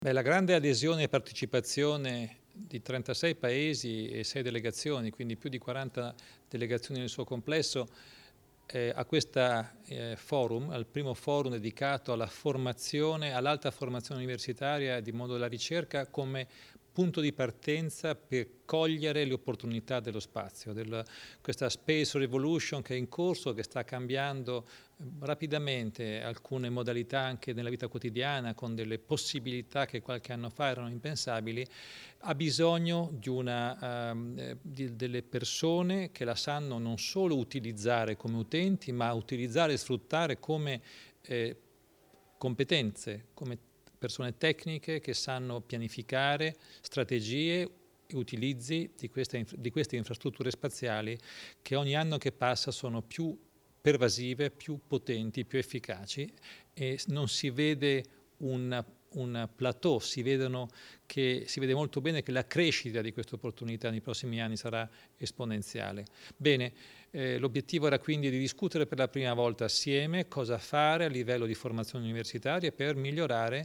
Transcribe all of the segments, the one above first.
Beh, la grande adesione e partecipazione di 36 paesi e 6 delegazioni, quindi più di 40 delegazioni nel suo complesso, a questa forum, al primo forum dedicato alla formazione, all'alta formazione universitaria di mondo della ricerca come punto di partenza per cogliere le opportunità dello spazio, questa space revolution che è in corso, che sta cambiando rapidamente alcune modalità anche nella vita quotidiana, con delle possibilità che qualche anno fa erano impensabili, ha bisogno di delle persone che la sanno non solo utilizzare come utenti, ma utilizzare e sfruttare come competenze, come persone tecniche che sanno pianificare strategie e utilizzi di queste infrastrutture spaziali che ogni anno che passa sono più pervasive, più potenti, più efficaci, e non si vede un plateau, si vede molto bene che la crescita di queste opportunità nei prossimi anni sarà esponenziale. Bene, l'obiettivo era quindi di discutere per la prima volta assieme cosa fare a livello di formazione universitaria per migliorare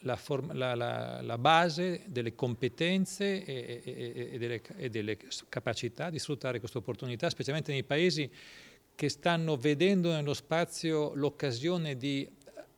la base delle competenze e delle capacità di sfruttare queste opportunità, specialmente nei paesi che stanno vedendo nello spazio l'occasione di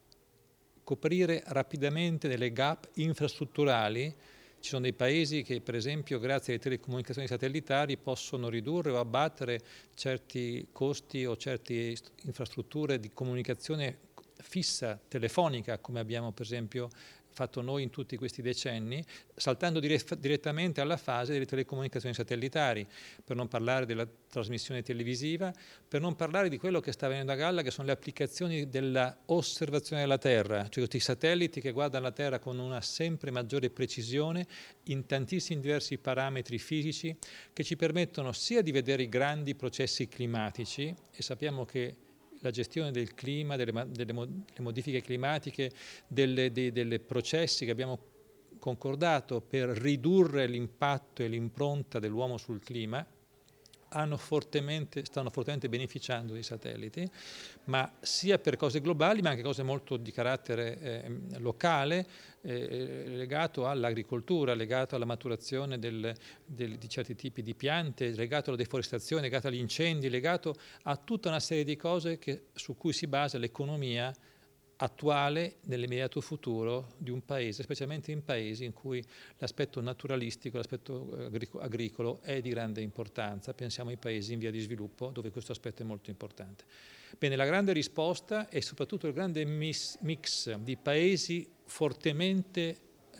coprire rapidamente delle gap infrastrutturali. Ci sono dei paesi che, per esempio, grazie alle telecomunicazioni satellitari possono ridurre o abbattere certi costi o certe infrastrutture di comunicazione fissa, telefonica, come abbiamo per esempio fatto noi in tutti questi decenni, saltando direttamente alla fase delle telecomunicazioni satellitari, per non parlare della trasmissione televisiva, per non parlare di quello che sta avvenendo a galla, che sono le applicazioni dell'osservazione della Terra, cioè tutti i satelliti che guardano la Terra con una sempre maggiore precisione in tantissimi diversi parametri fisici che ci permettono sia di vedere i grandi processi climatici, e sappiamo che la gestione del clima, delle modifiche climatiche, dei processi che abbiamo concordato per ridurre l'impatto e l'impronta dell'uomo sul clima, stanno fortemente beneficiando dei satelliti, ma sia per cose globali, ma anche cose molto di carattere locale, legato all'agricoltura, legato alla maturazione di certi tipi di piante, legato alla deforestazione, legato agli incendi, legato a tutta una serie di cose su cui si basa l'economia attuale nell'immediato futuro di un paese, specialmente in paesi in cui l'aspetto naturalistico, l'aspetto agricolo è di grande importanza. Pensiamo ai paesi in via di sviluppo, dove questo aspetto è molto importante. Bene, la grande risposta è soprattutto il grande mix di paesi fortemente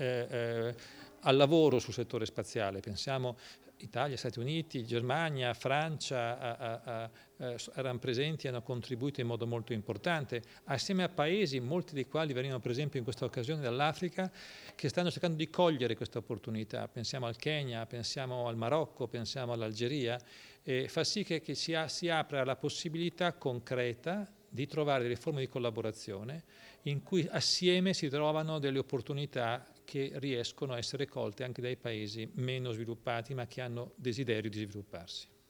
al lavoro sul settore spaziale. Pensiamo Italia, Stati Uniti, Germania, Francia erano presenti e hanno contribuito in modo molto importante, assieme a paesi, molti dei quali venivano per esempio in questa occasione dall'Africa, che stanno cercando di cogliere questa opportunità. Pensiamo al Kenya, pensiamo al Marocco, pensiamo all'Algeria, e fa sì che si apra la possibilità concreta di trovare delle forme di collaborazione in cui assieme si trovano delle opportunità che riescono a essere colte anche dai paesi meno sviluppati, ma che hanno desiderio di svilupparsi.